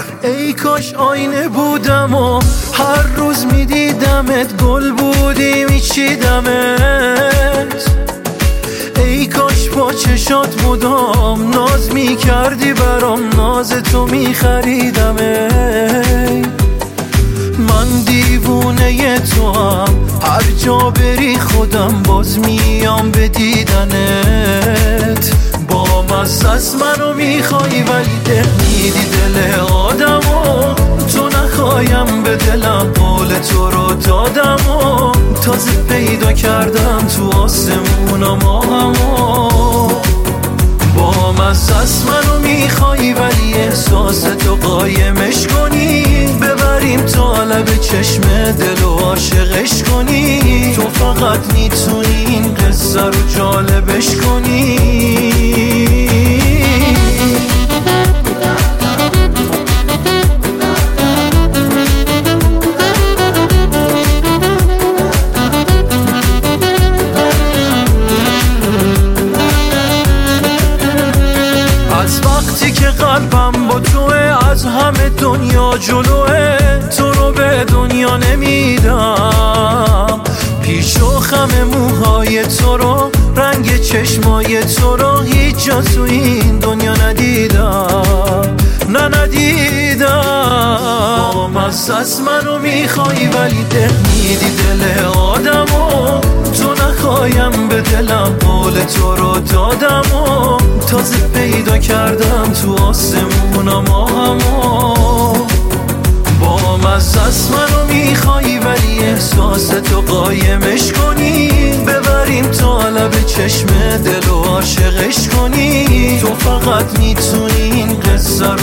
ای کاش آینه بودم و هر روز میدیدمت، گل بودی میچیدمت. ای کاش با چشات مدام ناز میکردی برام، ناز تو میخریدمت. من دیوونه تو هم، هر جا بری خودم باز میام به دیدنت. با مزه‌ست منو میخوای ولی ده میدی دل آدمو. تو نخوایم به دلم، قول تو رو دادم و تازه پیدا کردم تو آسمونا ماهمو. با مزه‌ست منو میخوای ولی احساس تو قایمش کنی، ببریم تا لب چشم دل و عاشقش کنی. تو فقط میتونی این قصه رو جالبش کنی. از وقتی که قلبم با توه، از همه دنیا جلوه، تو رو به دنیا نمیدم. پیش و خم موهای تو رو، رنگ چشمای تو رو هیچ جا تو این دنیا ندیدم، نه ندیدم. با مزه‌ست منو میخوای ولی ده میدی دل آدمو. تو نخوایم به دلم، قول تو رو دادم و تازه پیدا کردم تو آسمونا ماهمو. با مزه‌ست منو میخوای ولی احساس تو قایمش کنی، ببریم تا لب چشم دل و عاشقش کنی. تو فقط میتونی این قصه رو